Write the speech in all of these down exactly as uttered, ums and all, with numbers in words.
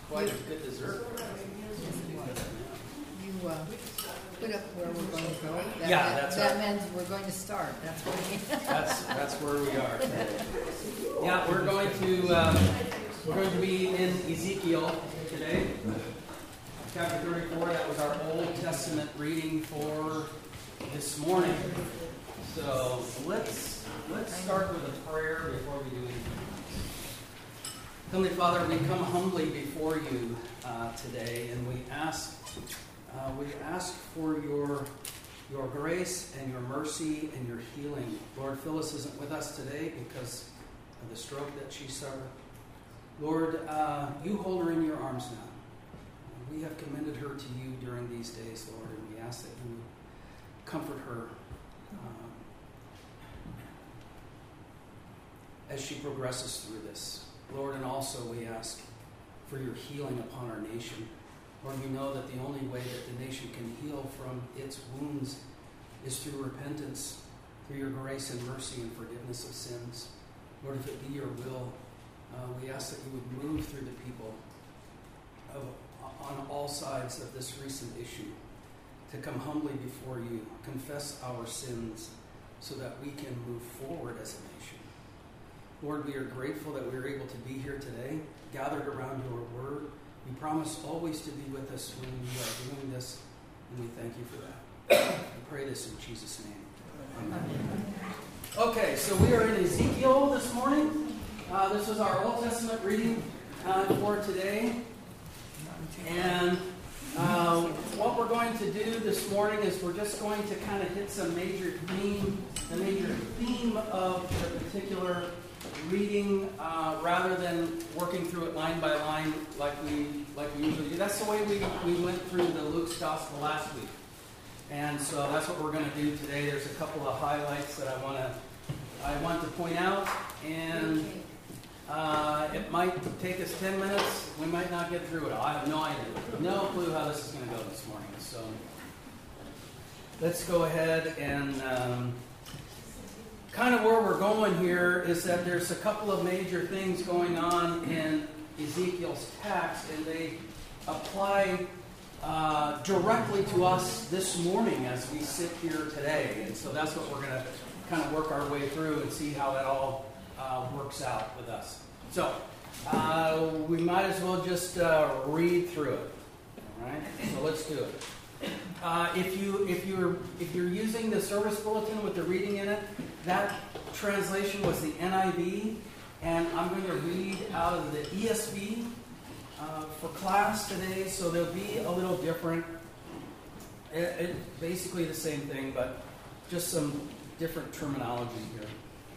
quite a good dessert. You uh, put up where we're going to go. That Yeah, meant, that's that right. means we're going to start. That's what we That's that's where we are today. Yeah, we're going to um, we're going to be in Ezekiel today, chapter thirty-four. That was our Old Testament reading for this morning. So let's let's start with a prayer before we do anything. Heavenly Father, we come humbly before you uh, today, and we ask uh, we ask for your your grace and your mercy and your healing. Lord, Phyllis isn't with us today because of the stroke that she suffered. Lord, uh, you hold her in your arms now. We have commended her to you during these days, Lord, and we ask that you would comfort her um, as she progresses through this. Lord, and also we ask for your healing upon our nation. Lord, we know that the only way that the nation can heal from its wounds is through repentance, through your grace and mercy and forgiveness of sins. Lord, if it be your will, uh, we ask that you would move through the people of, on all sides of this recent issue to come humbly before you, confess our sins so that we can move forward as a nation. Lord, we are grateful that we are able to be here today, gathered around your word. You promise always to be with us when we are doing this, and we thank you for that. We pray this in Jesus' name. Amen. Okay, so we are in Ezekiel this morning. Uh, this is our Old Testament reading uh, for today. And uh, what we're going to do this morning is we're just going to kind of hit some major theme, the major theme of the particular reading uh, rather than working through it line by line like we like we usually do. That's the way we, we went through the Luke's Gospel last week. And so that's what we're going to do today. There's a couple of highlights that I want to I want to point out, and uh, it might take us ten minutes. We might not get through it all. I have no idea. No clue how this is going to go this morning. So let's go ahead and um, kind of where we're going here is that there's a couple of major things going on in Ezekiel's text, and they apply uh, directly to us this morning as we sit here today. And so that's what we're going to kind of work our way through and see how it all uh, works out with us. So uh, we might as well just uh, read through it. All right? So let's do it. Uh, if you if you're if you're using the service bulletin with the reading in it, that translation was the N I V, and I'm going to read out of the E S V uh, for class today. So they'll be a little different. It, it basically the same thing, but just some different terminology here.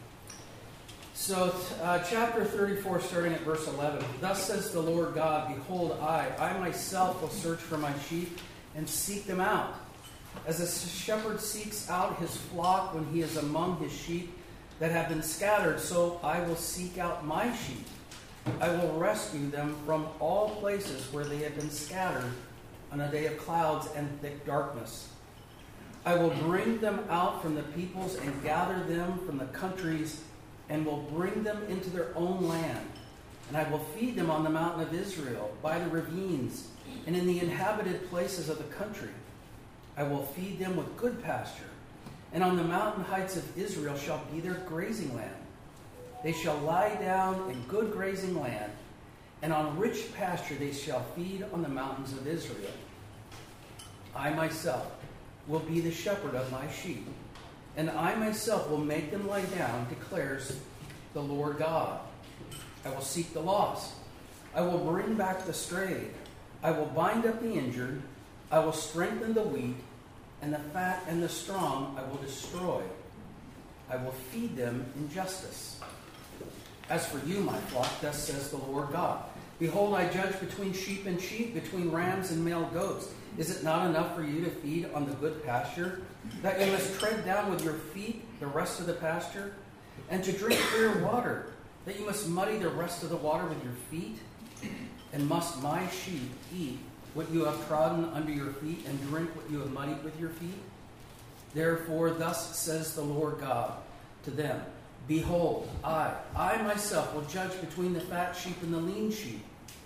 So uh, chapter thirty-four, starting at verse eleven. Thus says the Lord God, behold, I, I myself will search for my sheep and seek them out. As a shepherd seeks out his flock when he is among his sheep that have been scattered, so I will seek out my sheep. I will rescue them from all places where they have been scattered on a day of clouds and thick darkness. I will bring them out from the peoples and gather them from the countries and will bring them into their own land. And I will feed them on the mountain of Israel, by the ravines, and in the inhabited places of the country. I will feed them with good pasture, and on the mountain heights of Israel shall be their grazing land. They shall lie down in good grazing land, and on rich pasture they shall feed on the mountains of Israel. I myself will be the shepherd of my sheep, and I myself will make them lie down, declares the Lord God. I will seek the lost. I will bring back the strayed. I will bind up the injured. I will strengthen the weak, and the fat and the strong I will destroy. I will feed them in justice. As for you, my flock, thus says the Lord God, behold, I judge between sheep and sheep, between rams and male goats. Is it not enough for you to feed on the good pasture, that you must tread down with your feet the rest of the pasture, and to drink clear water, that you must muddy the rest of the water with your feet? And must my sheep eat what you have trodden under your feet, and drink what you have muddied with your feet? Therefore, thus says the Lord God to them, behold, I, I myself will judge between the fat sheep and the lean sheep.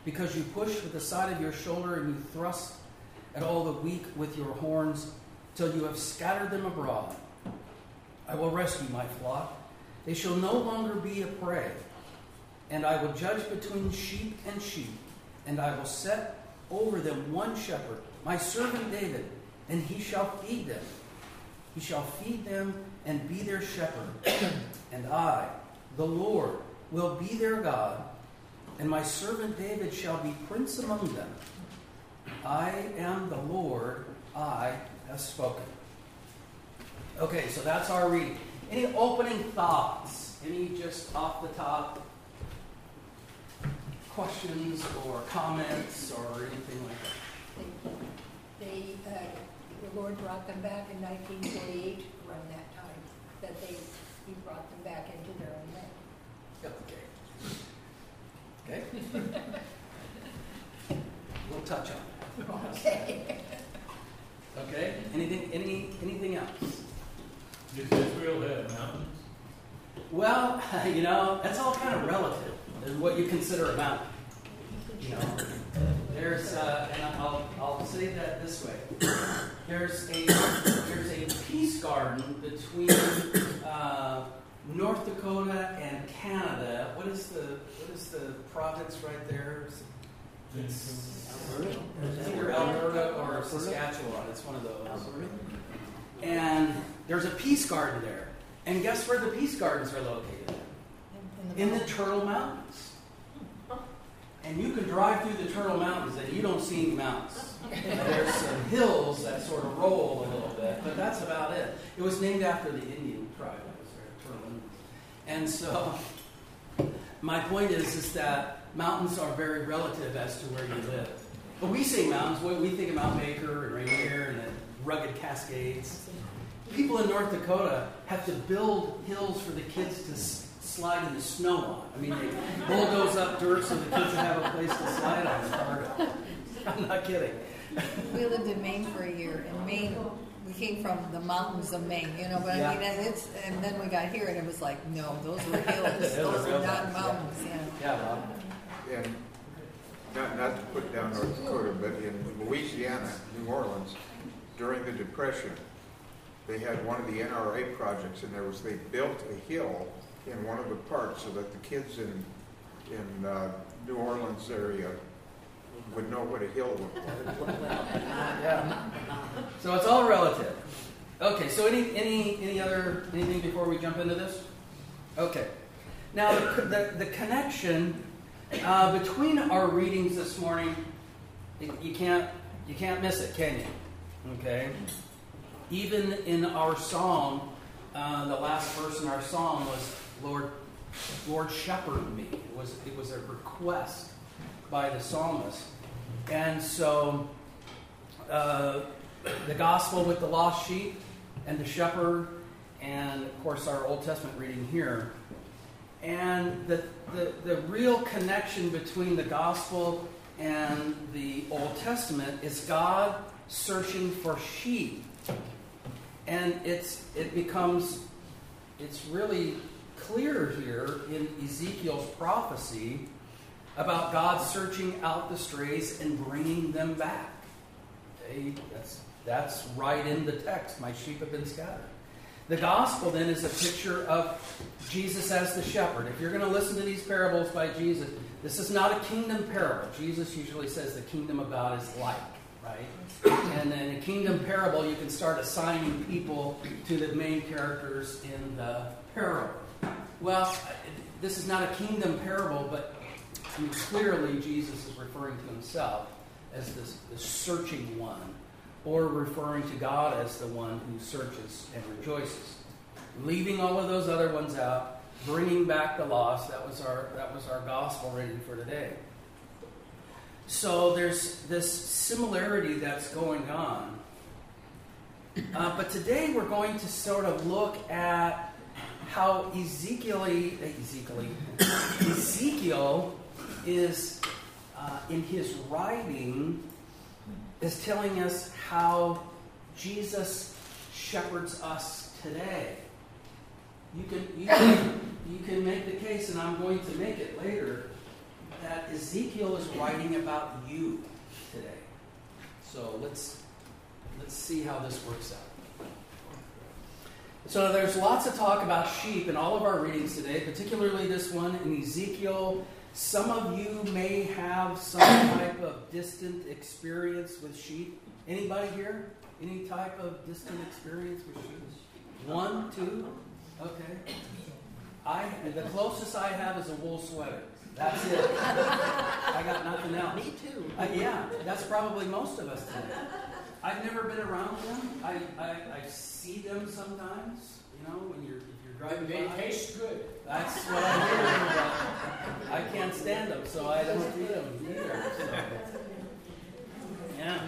because you push with the side of your shoulder and you thrust at all the weak with your horns till you have scattered them abroad. I will rescue my flock. They shall no longer be a prey. And I will judge between sheep and sheep, and I will set over them one shepherd, my servant David, and he shall feed them. He shall feed them and be their shepherd. And I, the Lord, will be their God, and my servant David shall be prince among them. I am the Lord, I have spoken. Okay, so that's our reading. Any opening thoughts? Any just off the top questions or comments or anything like that? They, uh, the Lord brought them back in nineteen forty-eight, around that time, that they, He brought them back into their own land. Okay. Okay. We'll touch on that. Okay. Okay. Anything? Any? Anything else? Does Israel have mountains? Well, you know, that's all kind of relative. Is what you consider a mountain. You know, there's, uh, and I'll I'll say that this way. There's a there's a peace garden between uh, North Dakota and Canada. What is the what is the province right there? It's either Alberta or Saskatchewan. It's one of those. And there's a peace garden there. And guess where the peace gardens are located? In the Turtle Mountains. And you can drive through the Turtle Mountains and you don't see any mountains. There's some hills that sort of roll a little bit, but that's about it. It was named after the Indian tribe that was there, Turtle Indians. And so my point is, is that mountains are very relative as to where you live. But we say mountains, we think of Mount Baker and Rainier and the rugged Cascades. People in North Dakota have to build hills for the kids to s- slide in the snow on. I mean, they bulldoze up dirt so the kids have a place to slide on in Fargo. I'm not kidding. We lived in Maine for a year. In Maine, we came from the mountains of Maine, you know, but Yeah. I mean, it's, and then we got here and it was like, no, those were hills. Those Those are were real not mountains, mountains, yeah. Yeah, Bob. And not, not to put down North Dakota, but in Louisiana, New Orleans, during the Depression, they had one of the N R A projects, and there was, they built a hill in one of the parks so that the kids in, in uh, New Orleans area would know what a hill looked like. Yeah. So it's all relative. Okay, so any any any other anything before we jump into this? Okay. Now the the, the connection uh, between our readings this morning, you, you can't you can't miss it, can you? Okay. Even in our song, uh, the last verse in our song was Lord, Lord shepherd me. It was it was a request by the psalmist, and so uh, the gospel with the lost sheep and the shepherd, and of course our Old Testament reading here, and the the, the real connection between the gospel and the Old Testament is God searching for sheep. And it's it becomes, it's really clear here in Ezekiel's prophecy about God searching out the strays and bringing them back. Okay? That's, that's right in the text. My sheep have been scattered. The gospel then is a picture of Jesus as the shepherd. If you're going to listen to these parables by Jesus, this is not a kingdom parable. Jesus usually says the kingdom of God is like. Right? And in a kingdom parable, you can start assigning people to the main characters in the parable. Well, this is not a kingdom parable, but I mean, clearly Jesus is referring to himself as this, the searching one, or referring to God as the one who searches and rejoices. Leaving all of those other ones out, bringing back the lost, that was our, that was our gospel reading for today. So there's this similarity that's going on. Uh, but today we're going to sort of look at how Ezekiel, Ezekiel, Ezekiel is, uh, in his writing, is telling us how Jesus shepherds us today. You can, you can, you can make the case, and I'm going to make it later, that Ezekiel is writing about you today. So let's let's see how this works out. So there's lots of talk about sheep in all of our readings today, particularly this one in Ezekiel. Some of you may have some type of distant experience with sheep. Anybody here? Any type of distant experience with sheep? One, two? Okay. I the closest I have is a wool sweater. That's it. I got nothing else. Me too. Uh, yeah, that's probably most of us today. I've never been around them. I, I, I see them sometimes, you know, when you're if you're driving They by. taste good. That's what I hear. But I can't stand them, so I don't eat them either. So. Yeah.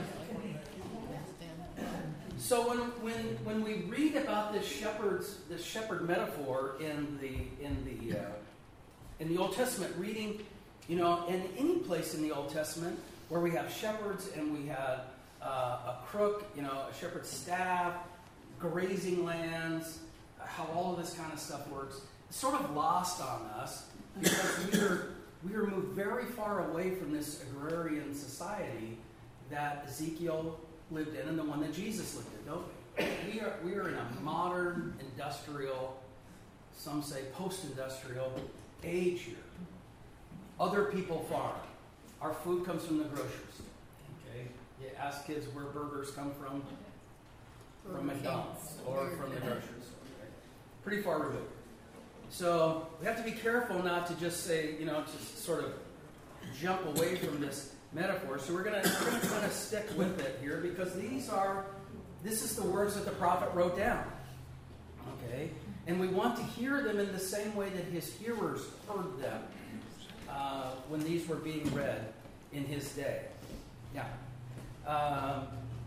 So when when when we read about this shepherd's this shepherd metaphor in the in the uh, in the Old Testament, reading, you know, in any place in the Old Testament where we have shepherds and we have uh, a crook, you know, a shepherd's staff, grazing lands, how all of this kind of stuff works, it's sort of lost on us because we are we are moved very far away from this agrarian society that Ezekiel lived in and the one that Jesus lived in, don't we? We are we are in a modern industrial, some say post-industrial age here. Other people farm. Our food comes from the grocery store. Okay, you ask kids where burgers come from, from McDonald's or from the grocery store. Okay? Pretty far removed. So we have to be careful not to just say, you know, just sort of jump away from this metaphor. So we're gonna we're gonna kind of stick with it here because these are this is the words that the prophet wrote down. Okay? And we want to hear them in the same way that his hearers heard them uh, when these were being read in his day. Now, um,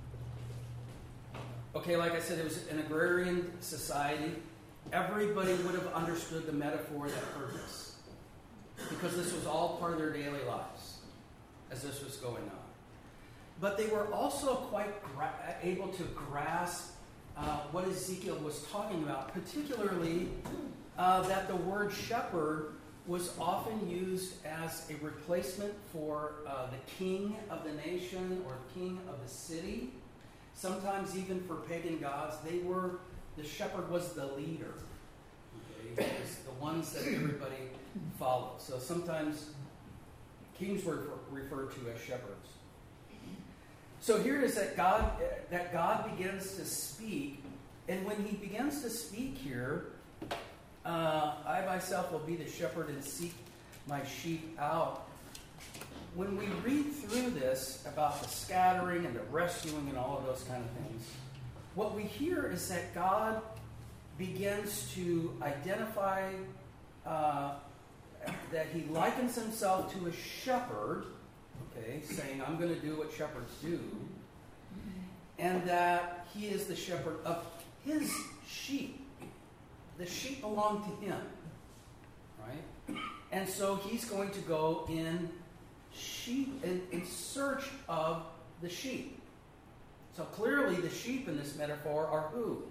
okay, like I said, it was an agrarian society. Everybody would have understood the metaphor that heard this because this was all part of their daily lives as this was going on. But they were also quite gra- able to grasp uh, what Ezekiel was talking about, particularly uh, that the word shepherd was often used as a replacement for uh, the king of the nation or king of the city. Sometimes even for pagan gods, they were, the shepherd was the leader. Okay? It was the ones that everybody followed. So sometimes kings were referred to as shepherds. So here it is that God that God begins to speak, and when he begins to speak here, uh, I myself will be the shepherd and seek my sheep out. When we read through this about the scattering and the rescuing and all of those kind of things, what we hear is that God begins to identify uh, that he likens himself to a shepherd, okay, saying, I'm going to do what shepherds do, and that he is the shepherd of his sheep. The sheep belong to him, right? And so he's going to go in sheep in, in search of the sheep. So clearly the sheep in this metaphor are who?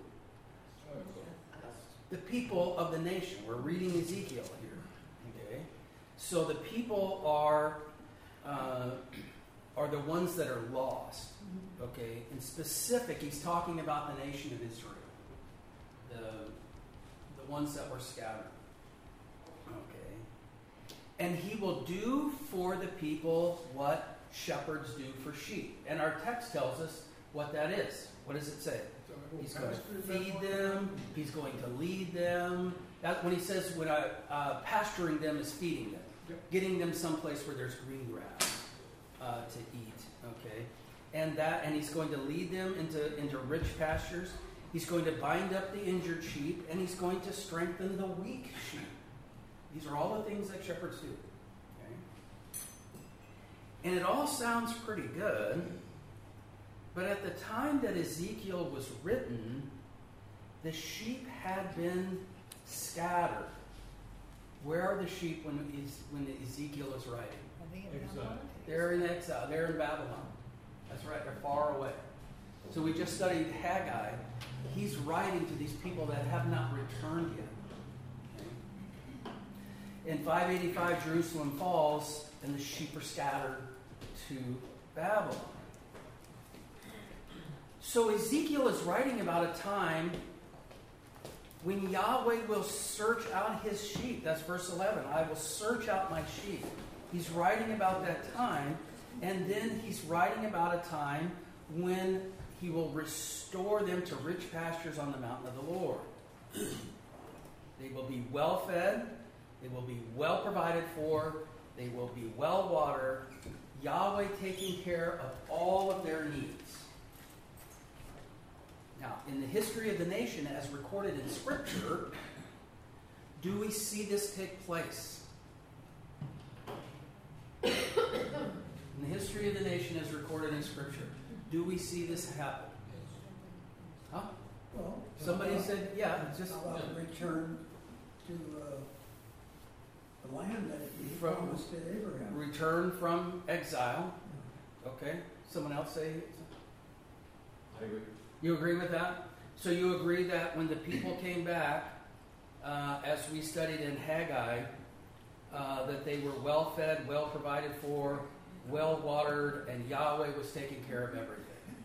The people of the nation. We're reading Ezekiel here. Okay? So the people are uh, are the ones that are lost. Okay? In specific, he's talking about the nation of Israel. The the ones that were scattered. Okay. And he will do for the people what shepherds do for sheep. And our text tells us what that is. What does it say? He's going to feed them. He's going to lead them. That, when he says when I, uh, pasturing them is feeding them. Getting them someplace where there's green grass uh, to eat. Okay? And that, and he's going to lead them into, into rich pastures. He's going to bind up the injured sheep, and he's going to strengthen the weak sheep. These are all the things that shepherds do. Okay? And it all sounds pretty good, but at the time that Ezekiel was written, the sheep had been scattered. Where are the sheep when, when Ezekiel is writing? I think it's Exile. They're in exile. They're in Babylon. That's right. They're far away. So we just studied Haggai. He's writing to these people that have not returned yet. Okay? In five eighty-five, Jerusalem falls, and the sheep are scattered to Babylon. So Ezekiel is writing about a time when Yahweh will search out his sheep. That's verse eleven. I will search out my sheep. He's writing about that time, and then he's writing about a time when he will restore them to rich pastures on the mountain of the Lord. They will be well fed. They will be well provided for. They will be well watered. Yahweh taking care of all of their needs. Now, in the history of the nation, as recorded in Scripture, do we see this take place? In the history of the nation, as recorded in Scripture, do we see this happen? Huh? Well, Somebody how said, yeah, just about- How about return to uh, the land that he From- promised to Abraham? return from exile. Okay. Someone else say? I agree. You agree with that? So you agree that when the people came back, uh, as we studied in Haggai, uh, that they were well fed, well provided for, well watered, and Yahweh was taking care of everything.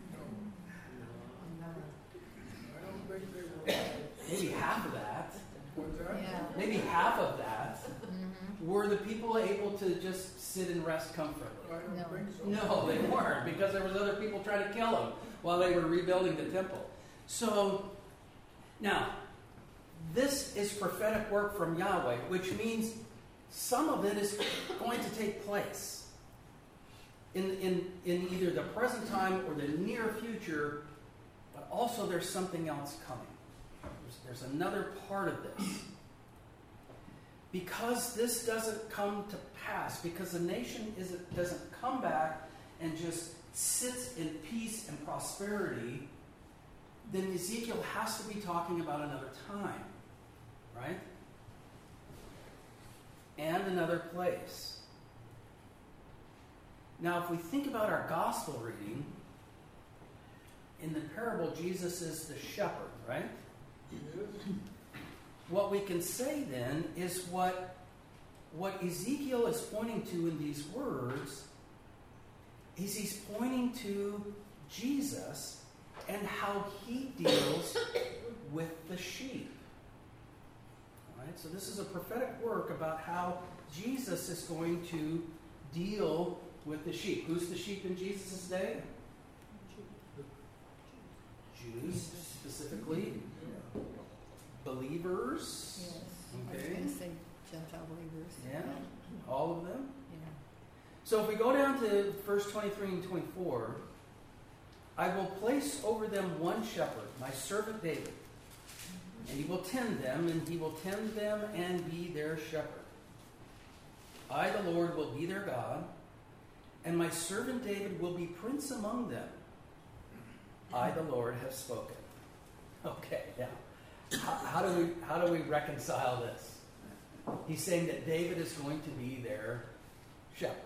I don't think they were. Maybe half of that, What's that? Yeah. maybe half of that, Mm-hmm. were the people able to just sit and rest comfortably? I don't No. think so. No, they weren't, because there was other people trying to kill them while they were rebuilding the temple. So, now, this is prophetic work from Yahweh, which means some of it is going to take place in, in, in either the present time or the near future, but also there's something else coming. There's, there's another part of this. Because this doesn't come to pass, because the nation isn't, doesn't come back and just sits in peace and prosperity, then Ezekiel has to be talking about another time, right? And another place. Now, if we think about our gospel reading, in the parable, Jesus is the shepherd, right? What we can say then is what, what Ezekiel is pointing to in these words is he's pointing to Jesus and how he deals with the sheep. All right? So this is a prophetic work about how Jesus is going to deal with the sheep. Who's the sheep in Jesus' day? Jews, specifically. Believers. Yes. I was Okay. going to say Gentile believers. Yeah. All of them. Yeah. So if we go down to verse twenty-three and twenty-four, I will place over them one shepherd, my servant David, and he will tend them, and he will tend them and be their shepherd. I, the Lord, will be their God, and my servant David will be prince among them. I, the Lord, have spoken. Okay, now, how, how do we how do we reconcile this? He's saying that David is going to be their shepherd.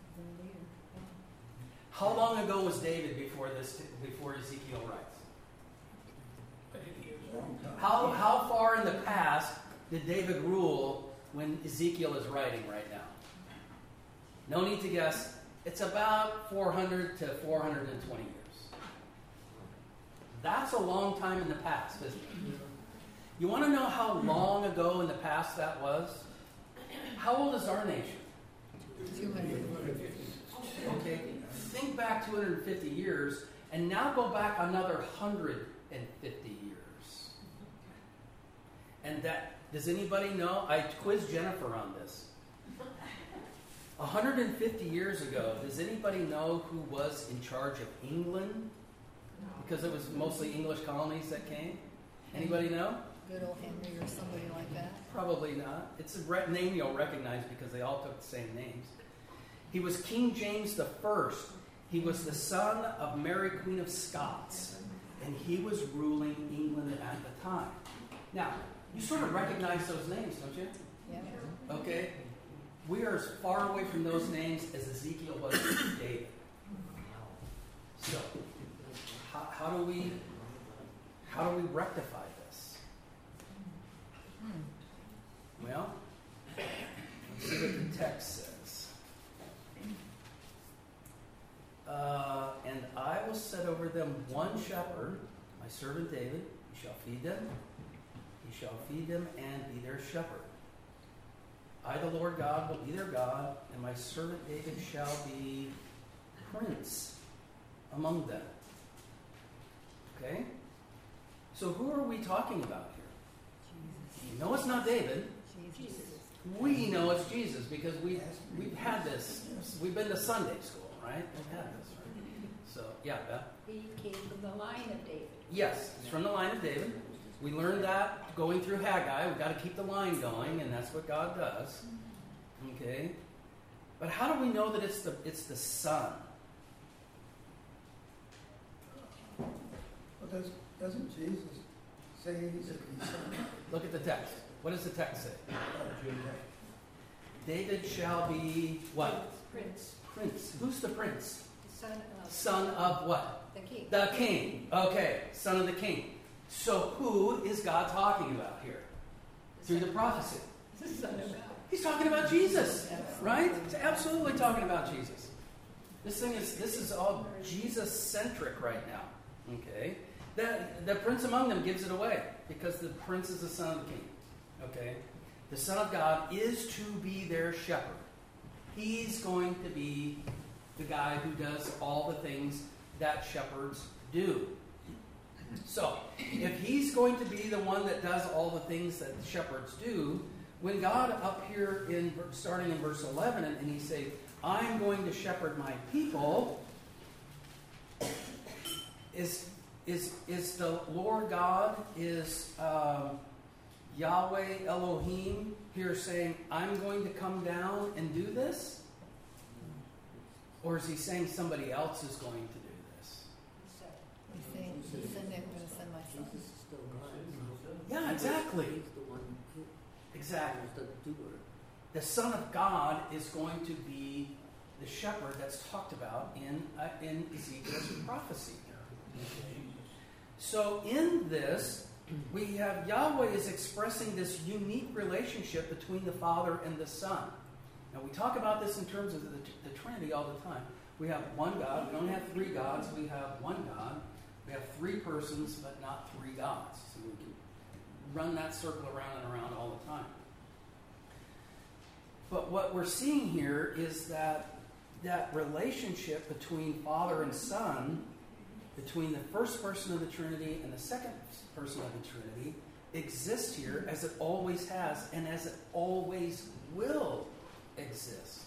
How long ago was David before this? Before Ezekiel writes? How how far in the past did David rule when Ezekiel is writing right now? No need to guess. It's about four hundred to four hundred twenty years. That's a long time in the past, isn't it? You want to know how long ago in the past that was? How old is our nation? two hundred. Okay, think back two hundred fifty years, and now go back another one hundred fifty years. And that, does anybody know? I quizzed Jennifer on this. one hundred fifty years ago, does anybody know who was in charge of England? Because it was mostly English colonies that came. Anybody know? Good old Henry or somebody like that. Probably not. It's a re- name you'll recognize because they all took the same names. He was King James the First. He was the son of Mary, Queen of Scots. And he was ruling England at the time. Now, you sort of recognize those names, don't you? Yeah. Okay? We are as far away from those names as Ezekiel was from David. So, how, how do we how do we rectify this? Well, will set over them one shepherd, my servant David. He shall feed them. He shall feed them and be their shepherd. I, the Lord God, will be their God, and my servant David shall be prince among them. Okay? So who are we talking about here? You know it's not David. Jesus. We know it's Jesus because we, we've had this. We've been to Sunday school, right? We've had this, right? So, yeah, Beth? He came from the line of David. Yes, it's from the line of David. We learned that going through Haggai. We've got to keep the line going, and that's what God does. Okay? But how do we know that it's the it's the Son? Well, does, doesn't Jesus say he's the son Look at the text. What does the text say? of Judah? David shall be what? Prince, Prince. Who's the prince? son of Son of what? the king. The king. Okay, son of the king. So who is God talking about here? Through the prophecy. The son of God. He's talking about Jesus, right? He's absolutely talking about Jesus. This thing is, this is all Jesus-centric right now, okay? The, the prince among them gives it away because the prince is the son of the king, okay? The Son of God is to be their shepherd. He's going to be the guy who does all the things that shepherds do. So, if he's going to be the one that does all the things that the shepherds do, when God up here in starting in verse eleven, and, and he say, "I'm going to shepherd my people," is is is the Lord God is um, Yahweh Elohim here saying, "I'm going to come down and do this," or is he saying somebody else is going to do this? So, He's saying, he's sending, I'm going to send my son. Jesus is still God. Yeah, exactly. He's the one who Exactly. is the doer. The Son of God is going to be the shepherd that's talked about in uh, in Ezekiel's prophecy here. So in this, we have Yahweh is expressing this unique relationship between the Father and the Son. Now we talk about this in terms of the, the Trinity all the time. We have one God. We don't have three gods. We have one God. We have three persons, but not three gods. So we can run that circle around and around all the time. But what we're seeing here is that that relationship between Father and Son, between the first person of the Trinity and the second person of the Trinity, exists here as it always has and as it always will exist.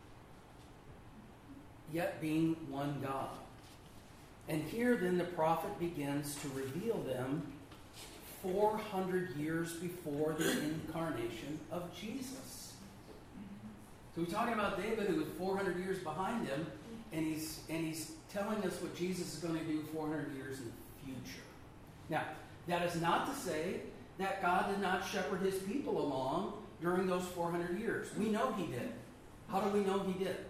Yet being one God. And here then the prophet begins to reveal them four hundred years before the incarnation of Jesus. So we're talking about David, who is four hundred years behind him, and he's and he's telling us what Jesus is going to do four hundred years in the future. Now, that is not to say that God did not shepherd his people along during those four hundred years. We know he did. How do we know he did?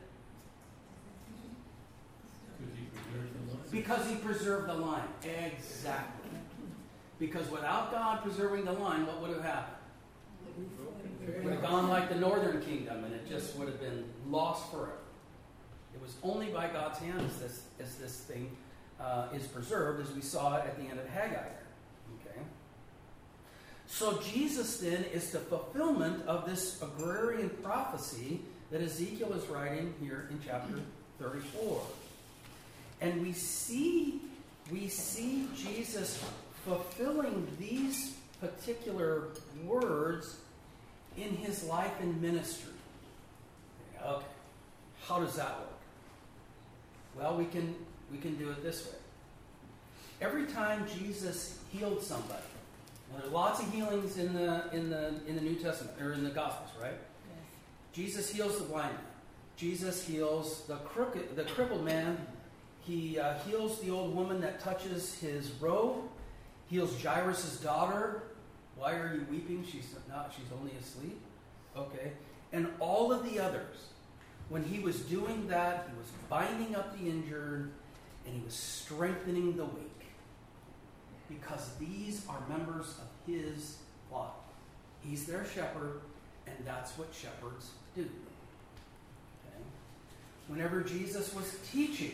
Because he preserved the line. Exactly. Because without God preserving the line, what would have happened? It would have gone like the northern kingdom, and it just would have been lost forever. It was only by God's hand as this, as this thing uh, is preserved, as we saw it at the end of Haggai there. Okay? So Jesus then is the fulfillment of this agrarian prophecy that Ezekiel is writing here in chapter thirty-four. And we see, we see Jesus fulfilling these particular words in his life and ministry. Okay, how does that work? Well, we can we can do it this way. Every time Jesus healed somebody, now there are lots of healings in the in the in the New Testament or in the Gospels, right? Yes. Jesus heals the blind man. Jesus heals the crooked, the crippled man. He uh, heals the old woman that touches his robe. Heals Jairus' daughter. Why are you weeping? She's not. She's only asleep. Okay. And all of the others, when he was doing that, he was binding up the injured, and he was strengthening the weak. Because these are members of his flock. He's their shepherd, and that's what shepherds do. Okay. Whenever Jesus was teaching,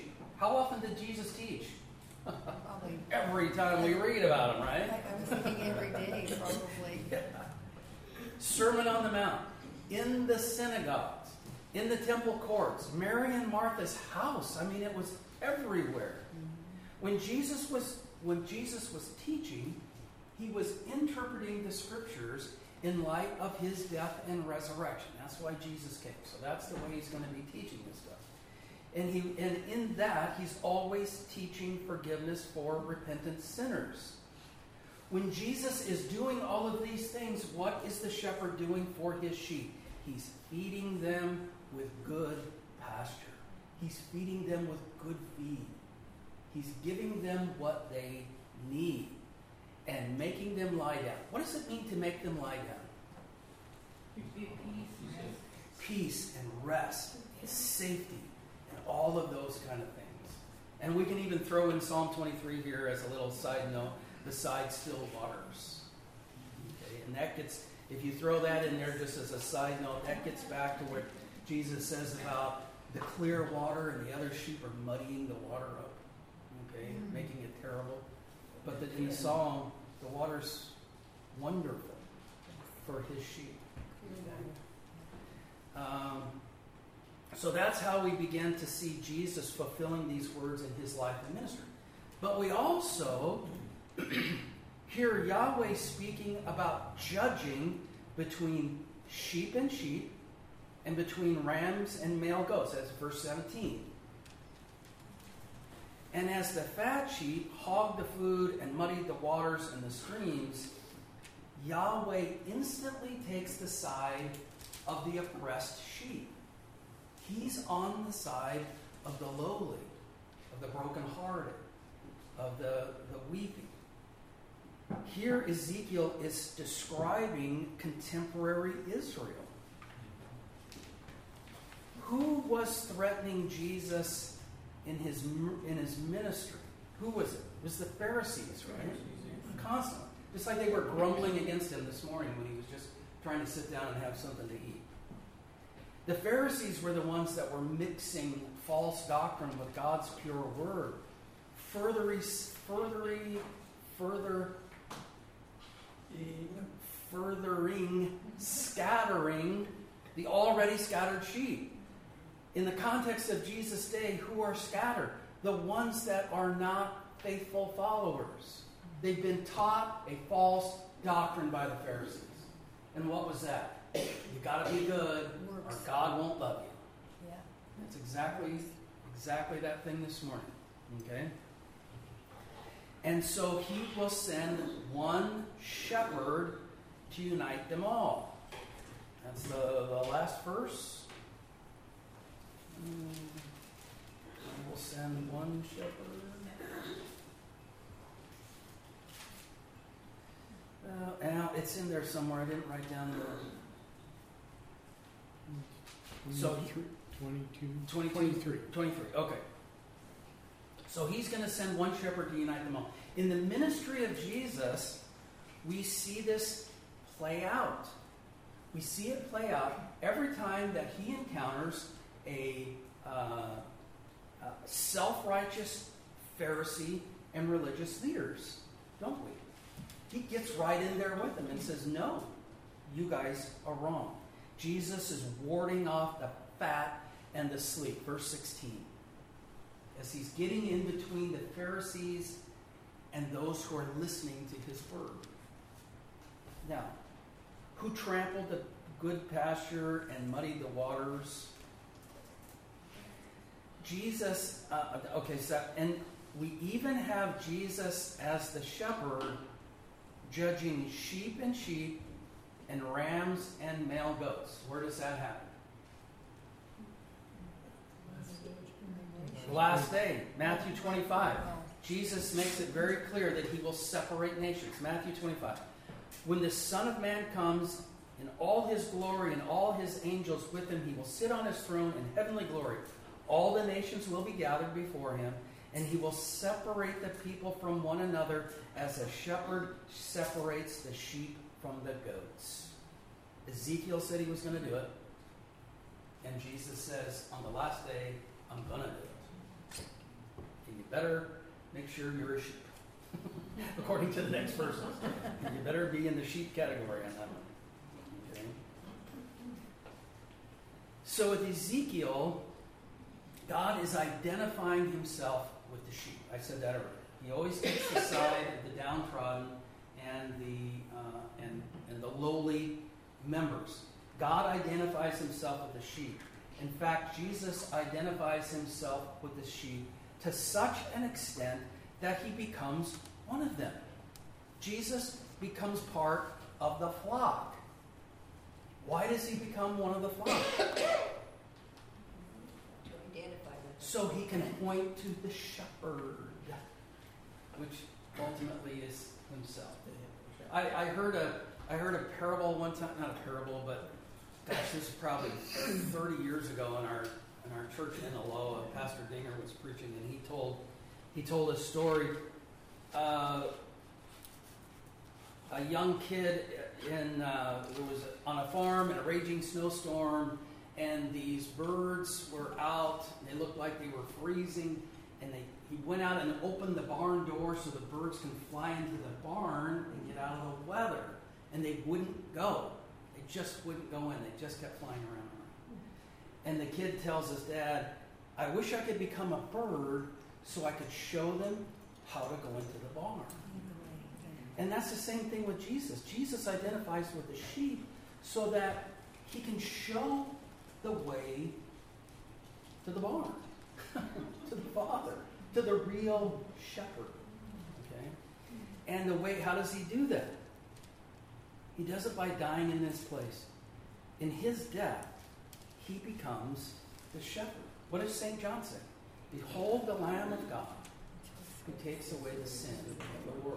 How often did Jesus teach? Probably. Every time we read about him, I, right? I was thinking every day, probably. Yeah. Sermon on the Mount, in the synagogues, in the temple courts, Mary and Martha's house. I mean, it was everywhere. When Jesus was when Jesus was teaching, he was interpreting the scriptures in light of his death and resurrection. That's why Jesus came. So that's the way he's going to be teaching this stuff. And he and in that, he's always teaching forgiveness for repentant sinners. When Jesus is doing all of these things, what is the shepherd doing for his sheep? He's feeding them with good pasture. He's feeding them with good feed. He's giving them what they need and making them lie down. What does it mean to make them lie down? Peace and rest, safety, and all of those kind of things. And we can even throw in Psalm twenty-three here as a little side note, beside still waters. Okay, and that gets, if you throw that in there just as a side note, that gets back to what Jesus says about the clear water and the other sheep are muddying the water up. Okay, mm-hmm. Making it terrible. But the, in the psalm, the water's wonderful for his sheep. Um, so that's how we begin to see Jesus fulfilling these words in his life and ministry. But we also hear Yahweh speaking about judging between sheep and sheep and between rams and male goats. That's verse seventeen. And as the fat sheep hogged the food and muddied the waters and the streams, Yahweh instantly takes the side of the oppressed sheep. He's on the side of the lowly, of the brokenhearted, of the, the weeping. Here Ezekiel is describing contemporary Israel. Who was threatening Jesus in his in his ministry? Who was it? It was the Pharisees, right? Constantly. Just like they were grumbling against him this morning when he was just trying to sit down and have something to eat. The Pharisees were the ones that were mixing false doctrine with God's pure word, furthering, furthering, further, furthering, scattering the already scattered sheep. In the context of Jesus' day, who are scattered? The ones that are not faithful followers. They've been taught a false doctrine by the Pharisees. And what was that? You got to be good, or God won't love you. Yeah. That's exactly, exactly that thing this morning. Okay? And so he will send one shepherd to unite them all. That's the, the last verse. Mm. I will send one shepherd. Uh, and it's in there somewhere. I didn't write down the. So twenty-two, twenty-two, twenty-three. twenty-three. Okay. So he's going to send one shepherd to unite them all. In the ministry of Jesus, we see this play out. We see it play out every time that he encounters a, uh, a self-righteous Pharisee and religious leaders, don't we? He gets right in there with them and says, no, you guys are wrong. Jesus is warding off the fat and the sleek. Verse sixteen. As he's getting in between the Pharisees and those who are listening to his word. Now, who trampled the good pasture and muddied the waters? Jesus, uh, okay, so, and we even have Jesus as the shepherd judging sheep and sheep and rams and male goats. Where does that happen? Last day, Matthew twenty-five. Jesus makes it very clear that he will separate nations. Matthew twenty-five. When the Son of Man comes in all his glory and all his angels with him, he will sit on his throne in heavenly glory. All the nations will be gathered before him, and he will separate the people from one another as a shepherd separates the sheep from the goats. Ezekiel said he was going to do it, and Jesus says, on the last day, I'm going to do it. better make sure you're a sheep, according to the next verse. You better be in the sheep category on that one. Okay? So with Ezekiel, God is identifying himself with the sheep. I said that earlier. He always takes the side of the downtrodden and the uh, and and the lowly members. God identifies himself with the sheep. In fact, Jesus identifies himself with the sheep to such an extent that he becomes one of them. Jesus becomes part of the flock. Why does he become one of the flock? To identify with. So he can point to the shepherd, which ultimately is himself. I, I heard a I heard a parable one time, not a parable, but gosh, this is probably thirty years ago in our in our church in Aloha. Pastor Dinger was preaching, and he told he told a story. Uh, a young kid in uh, was on a farm in a raging snowstorm, and these birds were out. And they looked like they were freezing, and they he went out and opened the barn door so the birds can fly into the barn and get out of the weather. And they wouldn't go. They just wouldn't go in. They just kept flying around. And the kid tells his dad, I wish I could become a bird so I could show them how to go into the barn. And that's the same thing with Jesus. Jesus identifies with the sheep so that he can show the way to the barn, to the Father, to the real shepherd. Okay? And the way, how does he do that? He does it by dying in this place. In his death, he becomes the shepherd. What does Saint John say? Behold the Lamb of God who takes away the sin of the world.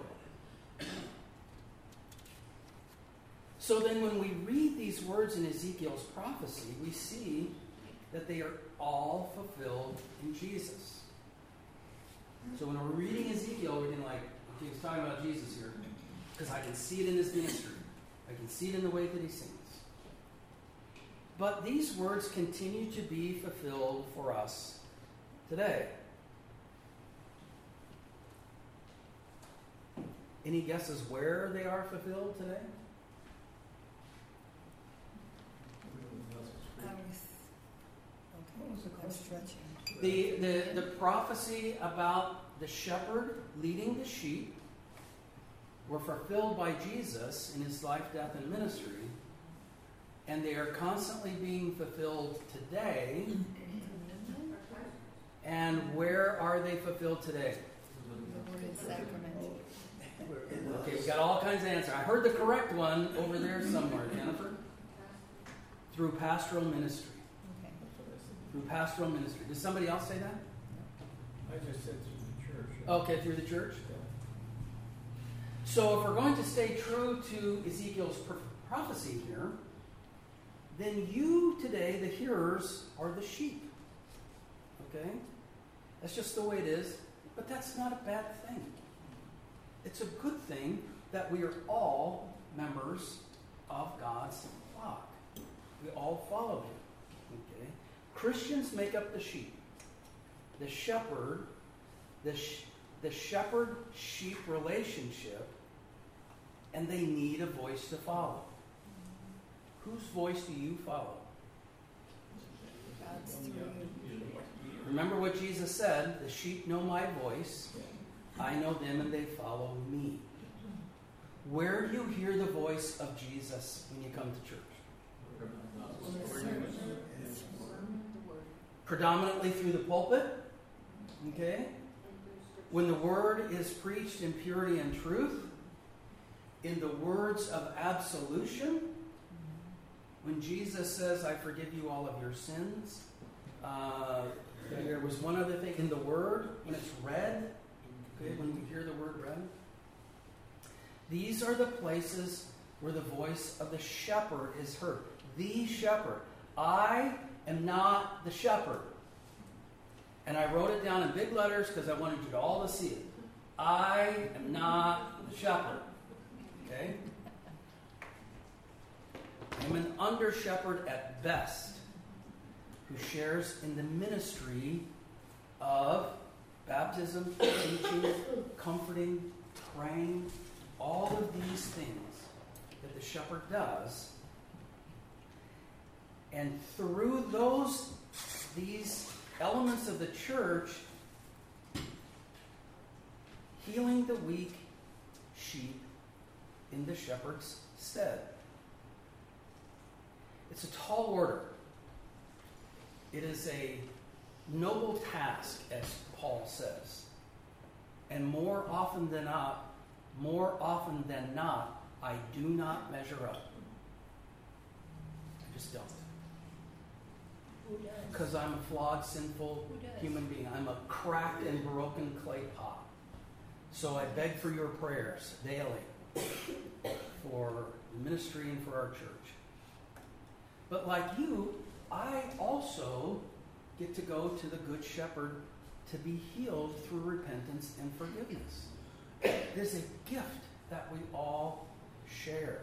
So then when we read these words in Ezekiel's prophecy, we see that they are all fulfilled in Jesus. So when we're reading Ezekiel, we're getting like, okay, he's talking about Jesus here, because I can see it in his ministry. I can see it in the way that he sings. But these words continue to be fulfilled for us today. Any guesses where they are fulfilled today? I was, okay, I'm stretching. The, the, the prophecy about the shepherd leading the sheep were fulfilled by Jesus in his life, death, and ministry. And they are constantly being fulfilled today. And where are they fulfilled today? The word is sacrament. Okay, we got all kinds of answers. I heard the correct one over there somewhere, Jennifer. Through pastoral ministry. Okay. Through pastoral ministry. Did somebody else say that? I just said through the church. Okay, through the church. So if we're going to stay true to Ezekiel's prophecy here, then you today, the hearers, are the sheep. Okay? That's just the way it is. But that's not a bad thing. It's a good thing that we are all members of God's flock. We all follow him. Okay? Christians make up the sheep. The shepherd, the, sh- the shepherd-sheep relationship, and they need a voice to follow. Whose voice do you follow? God's through you. Remember what Jesus said, the sheep know my voice, I know them and they follow me. Where do you hear the voice of Jesus when you come to church? Predominantly through the pulpit. Okay? When the word is preached in purity and truth, in the words of absolution, when Jesus says, I forgive you all of your sins, uh, there was one other thing, in the word, when it's read, okay, when we hear the word read, these are the places where the voice of the shepherd is heard. The shepherd. I am not the shepherd. And I wrote it down in big letters because I wanted you all to see it. I am not the shepherd. Okay? I'm an under shepherd at best who shares in the ministry of baptism. baptism, teaching, comforting, praying, all of these things that the shepherd does. And through those, these elements of the church, healing the weak sheep in the shepherd's stead. It's a tall order. It is a noble task, as Paul says. And more often than not, more often than not, I do not measure up. I just don't. Who does? Because I'm a flawed, sinful Who does? human being. I'm a cracked and broken clay pot. So I beg for your prayers daily for ministry and for our church. But like you, I also get to go to the Good Shepherd to be healed through repentance and forgiveness. It is a gift that we all share.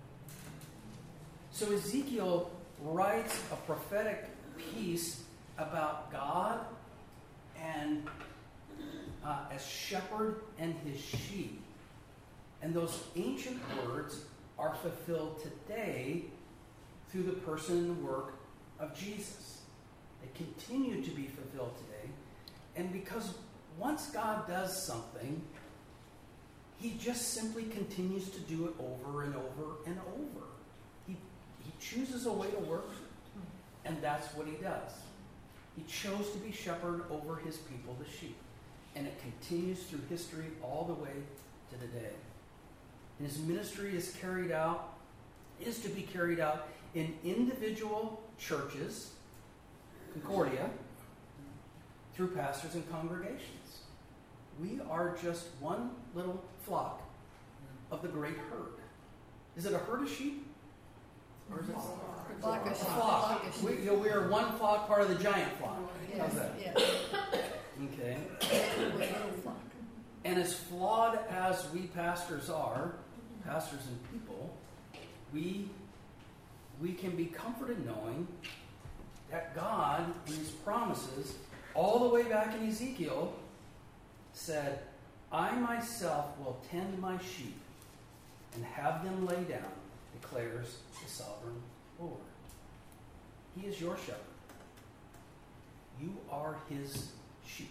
So Ezekiel writes a prophetic piece about God and uh, as shepherd and his sheep. And those ancient words are fulfilled today through the person and the work of Jesus. They continue to be fulfilled today. And because once God does something, he just simply continues to do it over and over and over. He, he chooses a way to work, and that's what he does. He chose to be shepherd over his people, the sheep. And it continues through history all the way to today. And his ministry is carried out, is to be carried out in individual churches, Concordia, through pastors and congregations. We are just one little flock of the great herd. Is it a herd of sheep? Or is it a Flock of sheep. flock? Flock of sheep. We, you know, we are one flock, part of the giant flock. How's Yes, that? yes. Okay. We're a little flock. And as flawed as we pastors are, pastors and people, we we can be comforted knowing that God, in his promises, all the way back in Ezekiel, said, I myself will tend my sheep and have them lay down, declares the sovereign Lord. He is your shepherd. You are his sheep.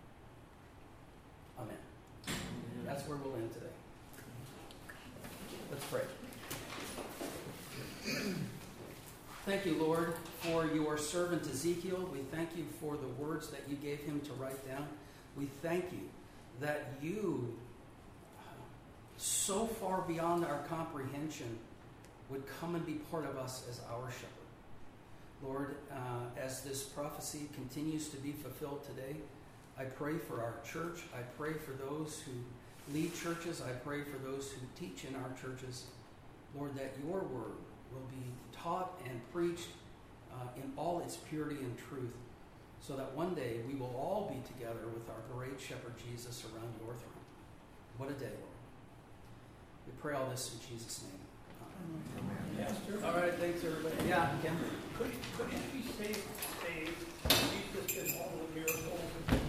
Amen. That's where we'll end today. Let's pray. Thank you, Lord, for your servant Ezekiel. We thank you for the words that you gave him to write down. We thank you that you, so far beyond our comprehension, would come and be part of us as our shepherd. Lord, uh, as this prophecy continues to be fulfilled today, I pray for our church. I pray for those who lead churches. I pray for those who teach in our churches. Lord, that your word will be taught and preached uh, in all its purity and truth, so that one day we will all be together with our great shepherd Jesus around your throne. What a day, Lord. We pray all this in Jesus' name. Amen. Pastor, All right, thanks everybody. Yeah, Ken? could, could it be safe to say Jesus did all the miracles